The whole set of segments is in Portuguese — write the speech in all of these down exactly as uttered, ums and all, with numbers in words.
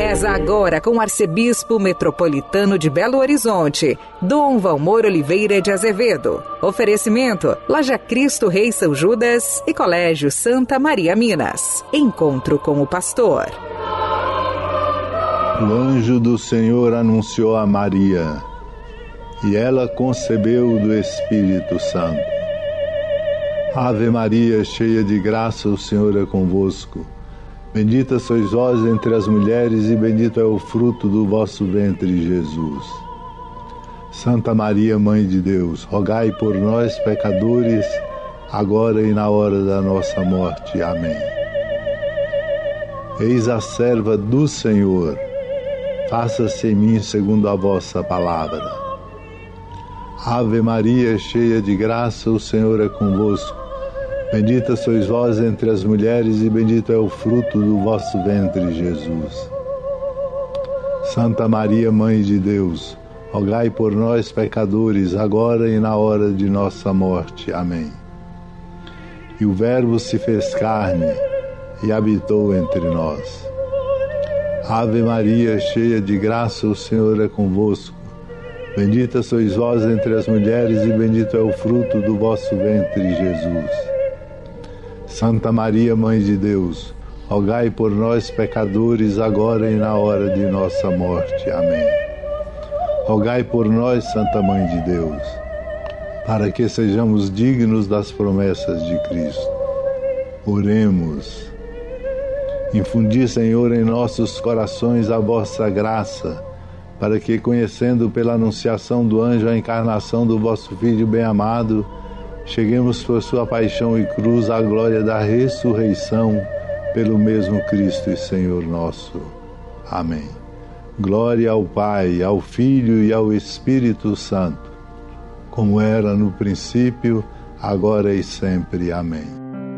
Reza agora com o arcebispo metropolitano de Belo Horizonte, Dom Valmor Oliveira de Azevedo. Oferecimento: Loja Cristo Rei São Judas e Colégio Santa Maria Minas. Encontro com o pastor. O anjo do Senhor anunciou a Maria, e ela concebeu do Espírito Santo. Ave Maria, cheia de graça, o Senhor é convosco. Bendita sois vós entre as mulheres, e bendito é o fruto do vosso ventre, Jesus. Santa Maria, Mãe de Deus, rogai por nós, pecadores, agora e na hora da nossa morte. Amém. Eis a serva do Senhor, faça-se em mim segundo a vossa palavra. Ave Maria, cheia de graça, o Senhor é convosco. Bendita sois vós entre as mulheres, e bendito é o fruto do vosso ventre, Jesus. Santa Maria, Mãe de Deus, rogai por nós, pecadores, agora e na hora de nossa morte. Amém. E o Verbo se fez carne e habitou entre nós. Ave Maria, cheia de graça, o Senhor é convosco. Bendita sois vós entre as mulheres, e bendito é o fruto do vosso ventre, Jesus. Santa Maria, Mãe de Deus, rogai por nós, pecadores, agora e na hora de nossa morte. Amém. Rogai por nós, Santa Mãe de Deus, para que sejamos dignos das promessas de Cristo. Oremos. Infundi, Senhor, em nossos corações a vossa graça, para que, conhecendo pela anunciação do anjo a encarnação do vosso Filho bem-amado, cheguemos por sua paixão e cruz à glória da ressurreição, pelo mesmo Cristo e Senhor nosso. Amém. Glória ao Pai, ao Filho e ao Espírito Santo, como era no princípio, agora e sempre. Amém.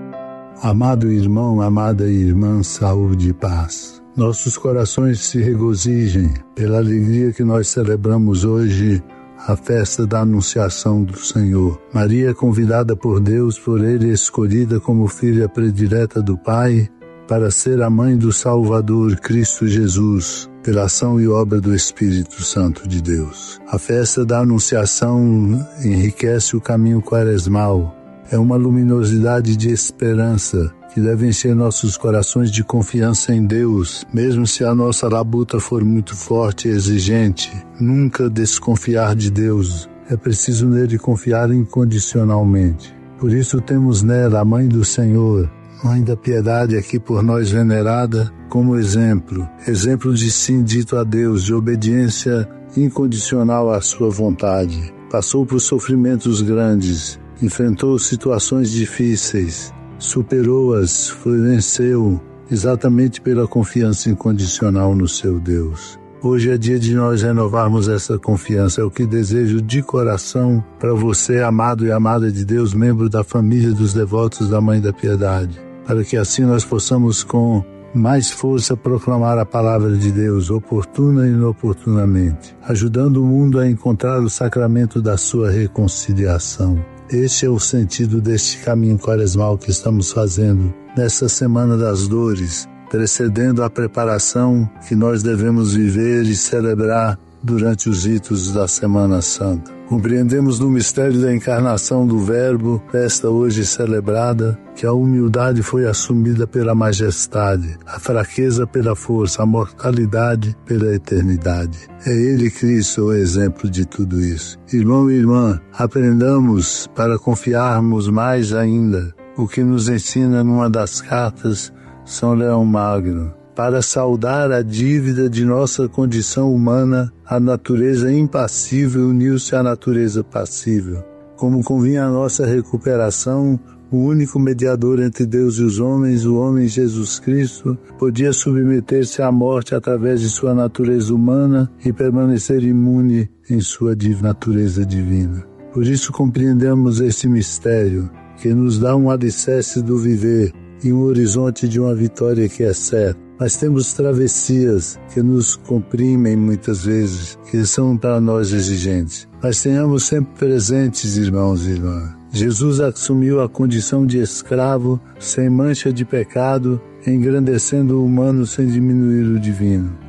Amado irmão, amada irmã, saúde e paz. Nossos corações se regozijem pela alegria que nós celebramos hoje, a festa da Anunciação do Senhor. Maria, convidada por Deus, por Ele escolhida como filha predileta do Pai, para ser a mãe do Salvador, Cristo Jesus, pela ação e obra do Espírito Santo de Deus. A festa da Anunciação enriquece o caminho quaresmal. É uma luminosidade de esperança que deve encher nossos corações de confiança em Deus, mesmo se a nossa labuta for muito forte e exigente. Nunca desconfiar de Deus. É preciso nele confiar incondicionalmente. Por isso temos nela a Mãe do Senhor, Mãe da Piedade, aqui por nós venerada, como exemplo. Exemplo de sim dito a Deus, de obediência incondicional à sua vontade. Passou por sofrimentos grandes, enfrentou situações difíceis, superou-as, venceu, exatamente pela confiança incondicional no seu Deus. Hoje é dia de nós renovarmos essa confiança. É o que desejo de coração para você, amado e amada de Deus, membro da família dos devotos da Mãe da Piedade, para que assim nós possamos com mais força proclamar a palavra de Deus, oportuna e inoportunamente, ajudando o mundo a encontrar o sacramento da sua reconciliação. Este é o sentido deste caminho quaresmal que estamos fazendo nessa Semana das Dores, precedendo a preparação que nós devemos viver e celebrar durante os ritos da Semana Santa. Compreendemos no mistério da encarnação do Verbo, festa hoje celebrada, que a humildade foi assumida pela majestade, a fraqueza pela força, a mortalidade pela eternidade. É Ele, Cristo, o exemplo de tudo isso. Irmão e irmã, aprendamos para confiarmos mais ainda o que nos ensina numa das cartas São Leão Magno. Para saldar a dívida de nossa condição humana, a natureza impassível uniu-se à natureza passível. Como convinha a nossa recuperação, o único mediador entre Deus e os homens, o homem Jesus Cristo, podia submeter-se à morte através de sua natureza humana e permanecer imune em sua natureza divina. Por isso compreendemos esse mistério, que nos dá um alicerce do viver e um horizonte de uma vitória que é certa. Mas temos travessias que nos comprimem muitas vezes, que são para nós exigentes. Mas tenhamos sempre presentes, irmãos e irmãs. Jesus assumiu a condição de escravo, sem mancha de pecado, engrandecendo o humano sem diminuir o divino.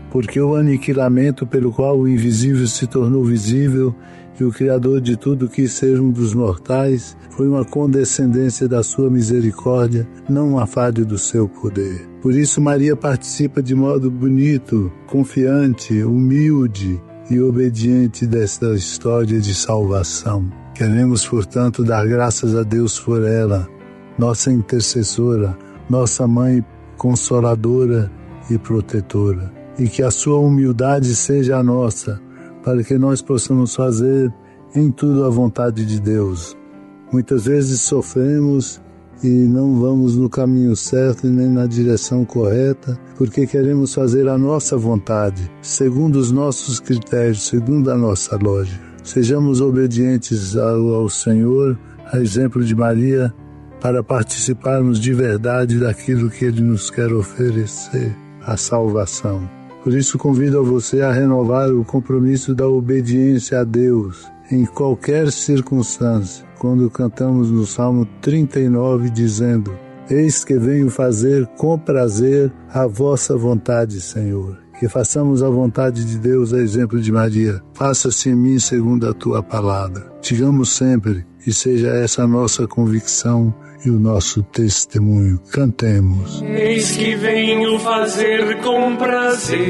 porque o aniquilamento pelo qual o invisível se tornou visível e o Criador de tudo quis ser um dos mortais, foi uma condescendência da sua misericórdia, não uma falha do seu poder. Por isso Maria participa de modo bonito, confiante, humilde e obediente desta história de salvação. Queremos, portanto, dar graças a Deus por ela, nossa intercessora, nossa mãe consoladora e protetora, e que a sua humildade seja a nossa, para que nós possamos fazer em tudo a vontade de Deus. Muitas vezes sofremos e não vamos no caminho certo e nem na direção correta, porque queremos fazer a nossa vontade, segundo os nossos critérios, segundo a nossa lógica. Sejamos obedientes ao, ao Senhor, a exemplo de Maria, para participarmos de verdade daquilo que Ele nos quer oferecer, a salvação. Por isso convido a você a renovar o compromisso da obediência a Deus em qualquer circunstância, quando cantamos no Salmo trinta e nove dizendo: Eis que venho fazer com prazer a vossa vontade, Senhor. Que façamos a vontade de Deus, a exemplo de Maria. Faça-se em mim segundo a tua palavra. Digamos sempre, e seja essa a nossa convicção e o nosso testemunho. Cantemos. Eis que venho fazer com prazer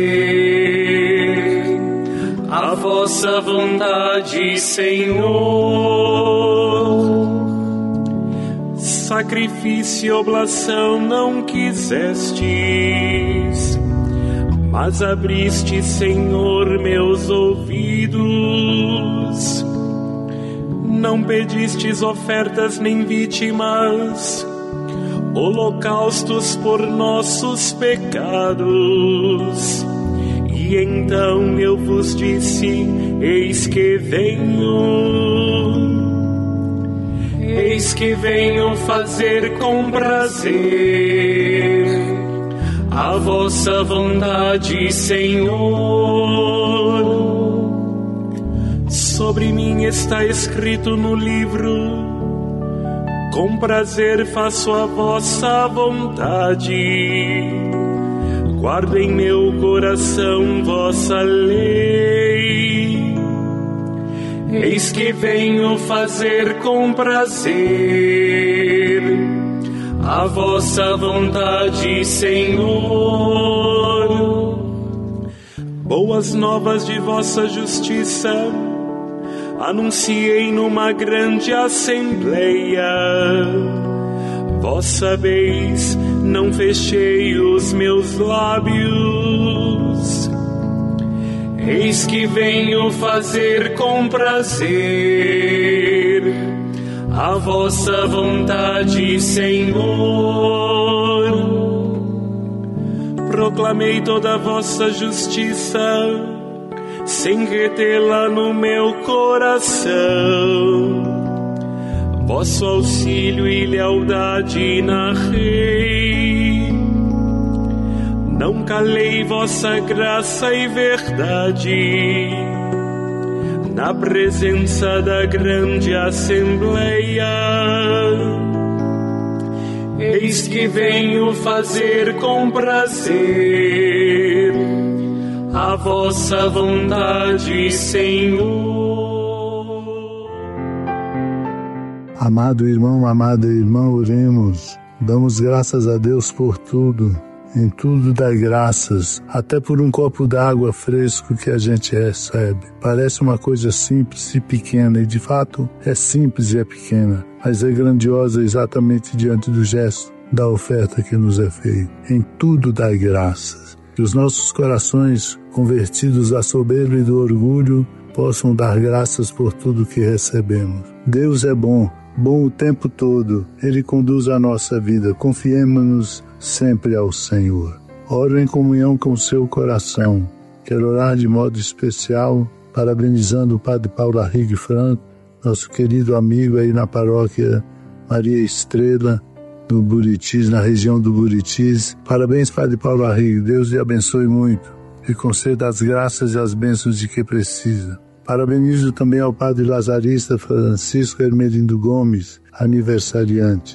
a vossa vontade, Senhor. Sacrifício e oblação não quisestes, mas abriste, Senhor, meus ouvidos. Não pedistes ofertas nem vítimas, holocaustos por nossos pecados. E então eu vos disse: eis que venho, eis que venho fazer com prazer a vossa vontade, Senhor. Sobre mim está escrito no livro: com prazer faço a vossa vontade. Guardo em meu coração vossa lei. Eis que venho fazer com prazer a vossa vontade, Senhor. Boas novas de vossa justiça anunciei numa grande assembleia. Vós sabeis, não fechei os meus lábios. Eis que venho fazer com prazer a vossa vontade, Senhor. Proclamei toda a vossa justiça, sem retê-la no meu coração. Vosso auxílio e lealdade narrei. Não calei vossa graça e verdade na presença da grande assembleia. Eis que venho fazer com prazer a vossa vontade, Senhor. Amado irmão, amada irmã, oremos. Damos graças a Deus por tudo. Em tudo dá graças, até por um copo d'água fresco que a gente recebe. Parece uma coisa simples e pequena, e de fato é simples e é pequena, mas é grandiosa exatamente diante do gesto da oferta que nos é feita. Em tudo dá graças. Que os nossos corações, convertidos da soberba e do orgulho, possam dar graças por tudo que recebemos. Deus é bom, bom o tempo todo. Ele conduz a nossa vida. Confiemos-nos sempre ao Senhor. Oro em comunhão com o seu coração. Quero orar de modo especial, parabenizando o Padre Paulo Arrigue Franco, nosso querido amigo aí na paróquia Maria Estrela, do Buritis, na região do Buritis. Parabéns, Padre Paulo Arrigue. Deus lhe abençoe muito e conceda as graças e as bênçãos de que precisa. Parabenizo também ao Padre Lazarista Francisco Hermelindo Gomes, aniversariante.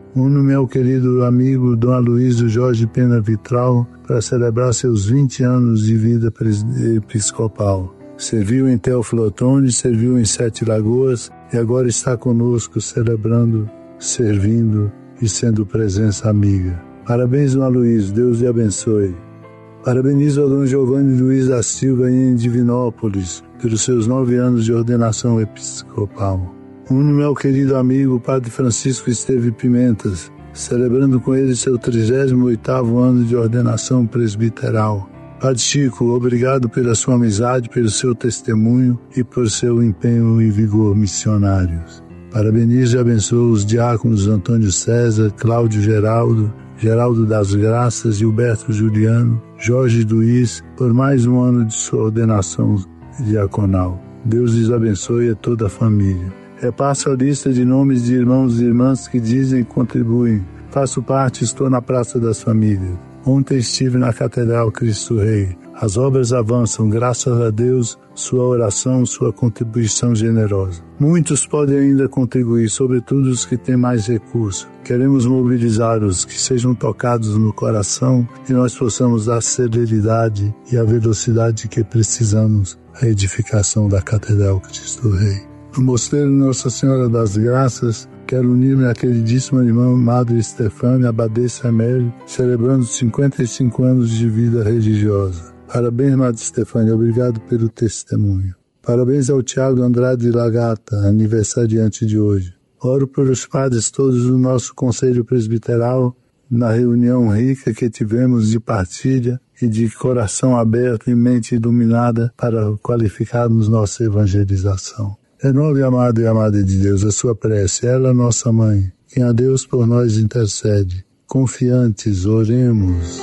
Uno meu querido amigo Dom Aloysio Jorge Pena Vitral para celebrar seus vinte anos de vida episcopal. Serviu em Teoflotone, serviu em Sete Lagoas e agora está conosco celebrando, servindo e sendo presença amiga. Parabéns, Dom Aloysio, Deus lhe abençoe. Parabenizo ao Dom Giovanni Luiz da Silva em Divinópolis pelos seus nove anos de ordenação episcopal. Uno meu querido amigo Padre Francisco Esteve Pimentas, celebrando com ele seu trigésimo oitavo ano de ordenação presbiteral. Padre Chico, obrigado pela sua amizade, pelo seu testemunho e por seu empenho e vigor missionários. Parabenizo e abençoo os diáconos Antônio César, Cláudio Geraldo, Geraldo das Graças, Gilberto Juliano, Jorge Luiz, por mais um ano de sua ordenação diaconal. Deus lhes abençoe a toda a família. Repasso a lista de nomes de irmãos e irmãs que dizem e contribuem. Faço parte, estou na Praça das Famílias. Ontem estive na Catedral Cristo Rei. As obras avançam, graças a Deus, sua oração, sua contribuição generosa. Muitos podem ainda contribuir, sobretudo os que têm mais recursos. Queremos mobilizar-os, que sejam tocados no coração e nós possamos dar celeridade e a velocidade que precisamos à edificação da Catedral Cristo Rei. No Mosteiro Nossa Senhora das Graças, quero unir-me à queridíssima irmã Madre Estefânia Abadesa Amélia, celebrando cinquenta e cinco anos de vida religiosa. Parabéns, Madre Estefânia, obrigado pelo testemunho. Parabéns ao Tiago Andrade Lagata, aniversariante de hoje. Oro pelos padres todos do nosso Conselho Presbiteral, na reunião rica que tivemos de partilha e de coração aberto e mente iluminada para qualificarmos nossa evangelização. Renove, amado e amada de Deus, a sua prece, ela, nossa mãe, quem a Deus por nós intercede. Confiantes, oremos.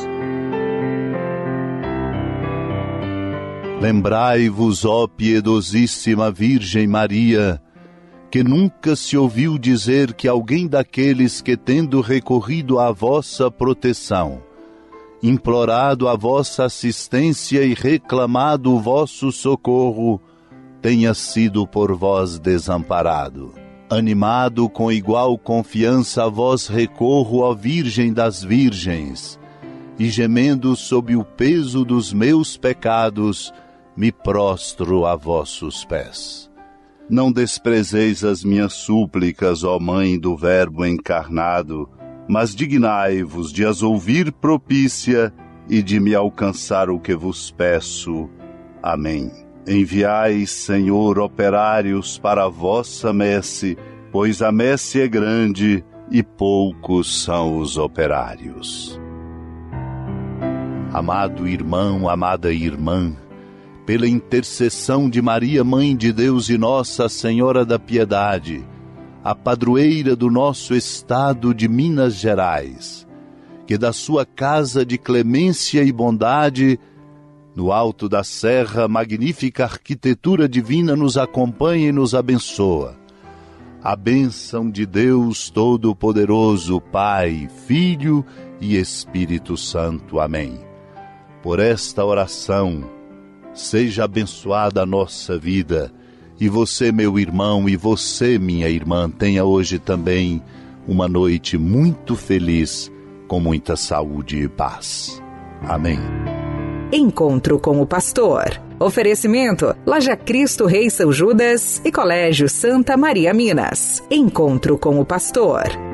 Lembrai-vos, ó piedosíssima Virgem Maria, que nunca se ouviu dizer que alguém daqueles que, tendo recorrido à vossa proteção, implorado a vossa assistência e reclamado o vosso socorro, tenha sido por vós desamparado. Animado com igual confiança a vós recorro, ó Virgem das Virgens, e gemendo sob o peso dos meus pecados, me prostro a vossos pés. Não desprezeis as minhas súplicas, ó Mãe do Verbo encarnado, mas dignai-vos de as ouvir propícia e de me alcançar o que vos peço. Amém. Enviai, Senhor, operários para a vossa messe, pois a messe é grande e poucos são os operários. Amado irmão, amada irmã, pela intercessão de Maria, Mãe de Deus e Nossa Senhora da Piedade, a padroeira do nosso estado de Minas Gerais, que da sua casa de clemência e bondade, no alto da serra, magnífica arquitetura divina nos acompanha e nos abençoa. A bênção de Deus Todo-Poderoso, Pai, Filho e Espírito Santo. Amém. Por esta oração, seja abençoada a nossa vida, e você, meu irmão, e você, minha irmã, tenha hoje também uma noite muito feliz, com muita saúde e paz. Amém. Encontro com o Pastor. Oferecimento: Loja Cristo Rei São Judas e Colégio Santa Maria Minas. Encontro com o Pastor.